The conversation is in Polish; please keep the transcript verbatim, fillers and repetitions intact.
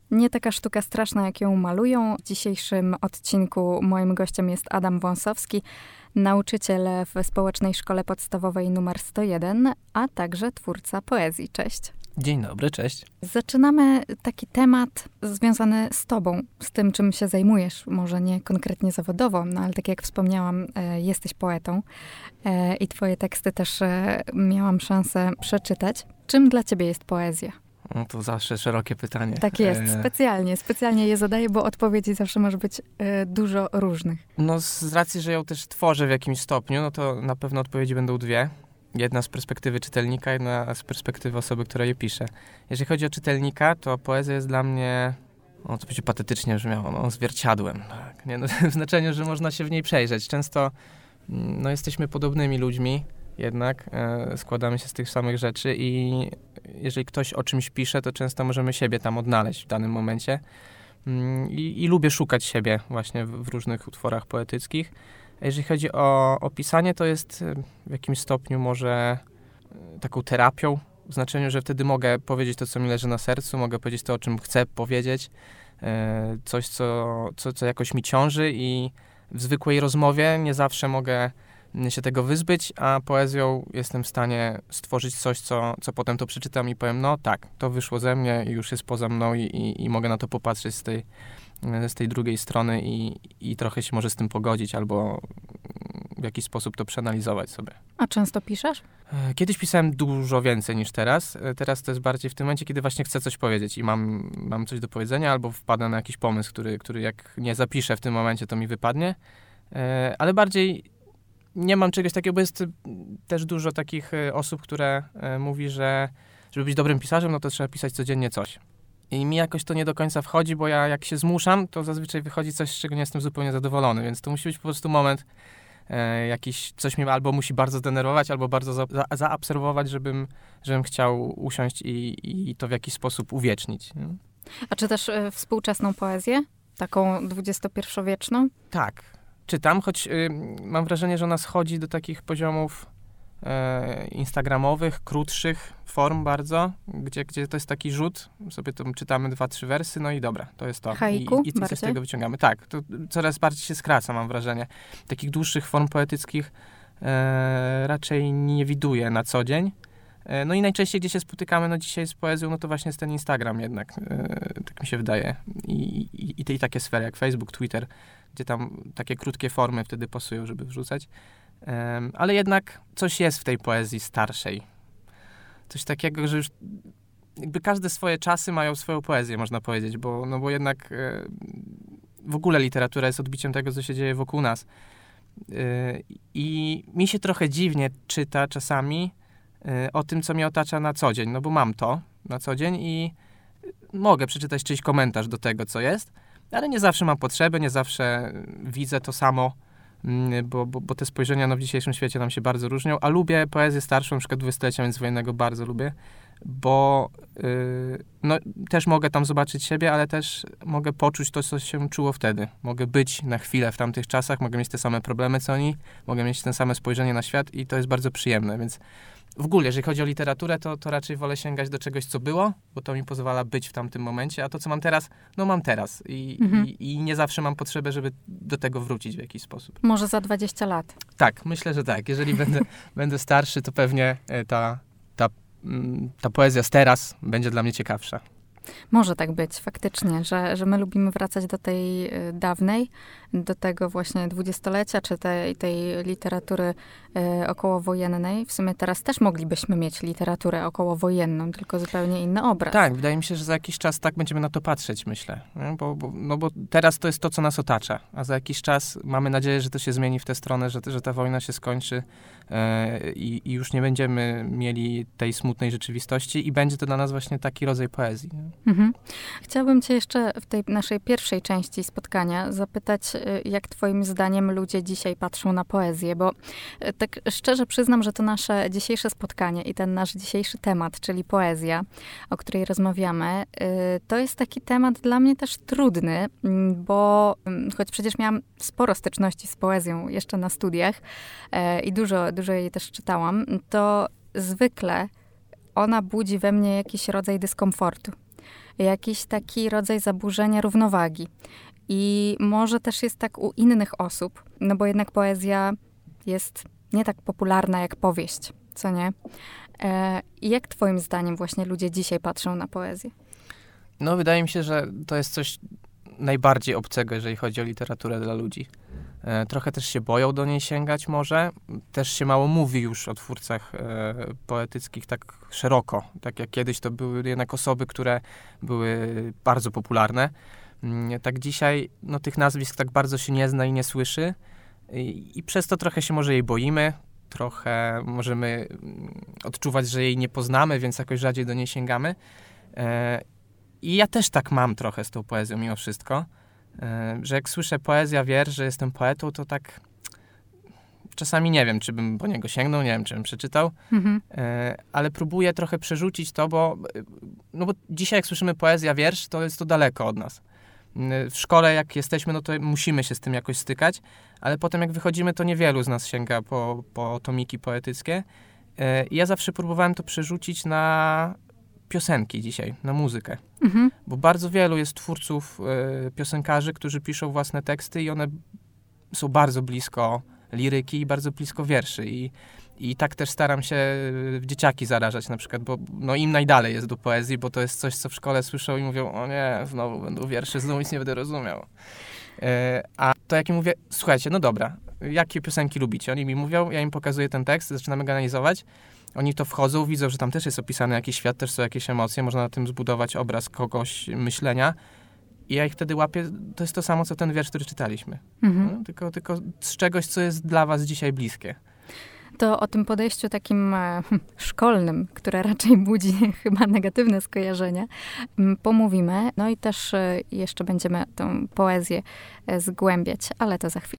Nie taka sztuka straszna, jak ją malują. W dzisiejszym odcinku moim gościem jest Adam Wąsowski, nauczyciel w Społecznej Szkole Podstawowej nr sto jeden, a także twórca poezji. Cześć. Dzień dobry, cześć. Zaczynamy taki temat związany z tobą, z tym, czym się zajmujesz. Może nie konkretnie zawodowo, no ale tak jak wspomniałam, e, jesteś poetą e, i twoje teksty też e, miałam szansę przeczytać. Czym dla ciebie jest poezja? No to zawsze szerokie pytanie. Tak jest, specjalnie, specjalnie je zadaję, bo odpowiedzi zawsze może być e, dużo różnych. No z racji, że ją też tworzę w jakimś stopniu, no to na pewno odpowiedzi będą dwie. Jedna z perspektywy czytelnika, jedna z perspektywy osoby, która je pisze. Jeżeli chodzi o czytelnika, to poezja jest dla mnie, no to będzie patetycznie brzmiało, no zwierciadłem. Tak? Nie, no, w znaczeniu, że można się w niej przejrzeć. Często no, jesteśmy podobnymi ludźmi, jednak e, składamy się z tych samych rzeczy i jeżeli ktoś o czymś pisze, to często możemy siebie tam odnaleźć w danym momencie. Mm, i, I lubię szukać siebie właśnie w, w różnych utworach poetyckich. A jeżeli chodzi o, o pisanie, to jest w jakimś stopniu może taką terapią, w znaczeniu, że wtedy mogę powiedzieć to, co mi leży na sercu, mogę powiedzieć to, o czym chcę powiedzieć, e, coś, co, co, co jakoś mi ciąży i w zwykłej rozmowie nie zawsze mogę się tego wyzbyć, a poezją jestem w stanie stworzyć coś, co, co potem to przeczytam i powiem, no tak, to wyszło ze mnie i już jest poza mną i, i, i mogę na to popatrzeć z tej, z tej drugiej strony i, i trochę się może z tym pogodzić albo w jakiś sposób to przeanalizować sobie. A często piszesz? Kiedyś pisałem dużo więcej niż teraz. Teraz to jest bardziej w tym momencie, kiedy właśnie chcę coś powiedzieć i mam, mam coś do powiedzenia albo wpadnę na jakiś pomysł, który, który jak nie zapiszę w tym momencie, to mi wypadnie. Ale bardziej nie mam czegoś takiego, bo jest też dużo takich osób, które mówi, że żeby być dobrym pisarzem, no to trzeba pisać codziennie coś. I mi jakoś to nie do końca wchodzi, bo ja jak się zmuszam, to zazwyczaj wychodzi coś, z czego nie jestem zupełnie zadowolony, więc to musi być po prostu moment e, jakiś, coś mnie albo musi bardzo zdenerwować, albo bardzo za, za, zaabsorbować, żebym, żebym chciał usiąść i, i to w jakiś sposób uwiecznić. Nie? A czytasz y, współczesną poezję? Taką dwudziestopierwowieczną? Tak, czytam, choć y, mam wrażenie, że ona schodzi do takich poziomów e, instagramowych, krótszych form bardzo, gdzie, gdzie to jest taki rzut, sobie to czytamy dwa, trzy wersy, no i dobra, to jest to. Haiku I, i, i coś z bardziej? tego wyciągamy. Tak, to coraz bardziej się skraca, mam wrażenie. Takich dłuższych form poetyckich e, raczej nie widuję na co dzień. E, no i najczęściej, gdzie się spotykamy, no dzisiaj z poezją, no to właśnie jest ten Instagram jednak, e, tak mi się wydaje. I, i, i, te, i takie sfery jak Facebook, Twitter, gdzie tam takie krótkie formy wtedy pasują, żeby wrzucać. E, ale jednak coś jest w tej poezji starszej. Coś takiego, że już jakby każde swoje czasy mają swoją poezję, można powiedzieć, bo, no bo jednak e, w ogóle literatura jest odbiciem tego, co się dzieje wokół nas. E, I mi się trochę dziwnie czyta czasami e, o tym, co mnie otacza na co dzień, no bo mam to na co dzień i mogę przeczytać czyjś komentarz do tego, co jest, ale nie zawsze mam potrzebę, nie zawsze widzę to samo, Bo, bo, bo te spojrzenia no, w dzisiejszym świecie nam się bardzo różnią, a lubię poezję starszą, na przykład dwudziestolecia międzywojennego bardzo lubię, bo yy, no, też mogę tam zobaczyć siebie, ale też mogę poczuć to, co się czuło wtedy. Mogę być na chwilę w tamtych czasach, mogę mieć te same problemy, co oni, mogę mieć te same spojrzenie na świat i to jest bardzo przyjemne, więc w ogóle, jeżeli chodzi o literaturę, to, to raczej wolę sięgać do czegoś, co było, bo to mi pozwala być w tamtym momencie, a to, co mam teraz, no mam teraz. I, Mhm. i, i nie zawsze mam potrzebę, żeby do tego wrócić w jakiś sposób. Może za dwadzieścia lat. Tak, myślę, że tak. Jeżeli będę, będę starszy, to pewnie ta, ta, ta poezja z teraz będzie dla mnie ciekawsza. Może tak być, faktycznie, że, że my lubimy wracać do tej y, dawnej, do tego właśnie dwudziestolecia, czy tej, tej literatury y, okołowojennej. W sumie teraz też moglibyśmy mieć literaturę okołowojenną, tylko zupełnie inny obraz. Tak, wydaje mi się, że za jakiś czas tak będziemy na to patrzeć, myślę. Nie? Bo, bo, no bo teraz to jest to, co nas otacza, a za jakiś czas mamy nadzieję, że to się zmieni w tę stronę, że, że ta wojna się skończy e, i, i już nie będziemy mieli tej smutnej rzeczywistości i będzie to dla nas właśnie taki rodzaj poezji. Nie? Mhm. Chciałabym cię jeszcze w tej naszej pierwszej części spotkania zapytać, jak twoim zdaniem ludzie dzisiaj patrzą na poezję, bo tak szczerze przyznam, że to nasze dzisiejsze spotkanie i ten nasz dzisiejszy temat, czyli poezja, o której rozmawiamy, to jest taki temat dla mnie też trudny, bo choć przecież miałam sporo styczności z poezją jeszcze na studiach i dużo, dużo jej też czytałam, to zwykle ona budzi we mnie jakiś rodzaj dyskomfortu. jakiś taki rodzaj zaburzenia równowagi. I może też jest tak u innych osób, no bo jednak poezja jest nie tak popularna jak powieść, co nie? E, jak twoim zdaniem właśnie ludzie dzisiaj patrzą na poezję? No, wydaje mi się, że to jest coś najbardziej obcego, jeżeli chodzi o literaturę dla ludzi. E, trochę też się boją do niej sięgać może. Też się mało mówi już o twórcach e, poetyckich tak szeroko. Tak jak kiedyś to były jednak osoby, które były bardzo popularne. Mm, tak dzisiaj no, tych nazwisk tak bardzo się nie zna i nie słyszy. I, i przez to trochę się może jej boimy. Trochę możemy odczuwać, że jej nie poznamy, więc jakoś rzadziej do niej sięgamy. E, I ja też tak mam trochę z tą poezją mimo wszystko, że jak słyszę poezja, wiersz, że jestem poetą, to tak czasami nie wiem, czy bym po niego sięgnął, nie wiem, czy bym przeczytał, mhm. ale próbuję trochę przerzucić to, bo, no bo dzisiaj jak słyszymy poezja, wiersz, to jest to daleko od nas. W szkole jak jesteśmy, no to musimy się z tym jakoś stykać, ale potem jak wychodzimy, to niewielu z nas sięga po, po tomiki poetyckie. I ja zawsze próbowałem to przerzucić na piosenki dzisiaj, na muzykę. Mhm. Bo bardzo wielu jest twórców, y, piosenkarzy, którzy piszą własne teksty i one są bardzo blisko liryki i bardzo blisko wierszy. I, i tak też staram się w dzieciaki zarażać na przykład, bo no, im najdalej jest do poezji, bo to jest coś, co w szkole słyszą i mówią, o nie, znowu będą wiersze, znowu nic nie będę rozumiał. Y, a to jak im mówię, słuchajcie, no dobra, jakie piosenki lubicie? Oni mi mówią, ja im pokazuję ten tekst, zaczynamy go analizować. Oni to wchodzą, widzą, że tam też jest opisany jakiś świat, też są jakieś emocje, można na tym zbudować obraz kogoś, myślenia. I ja ich wtedy łapię, to jest to samo, co ten wiersz, który czytaliśmy. Mhm. No, tylko, tylko z czegoś, co jest dla was dzisiaj bliskie. To o tym podejściu takim e, szkolnym, które raczej budzi chyba negatywne skojarzenia, m, pomówimy. No i też e, jeszcze będziemy tę poezję e, zgłębiać, ale to za chwilę.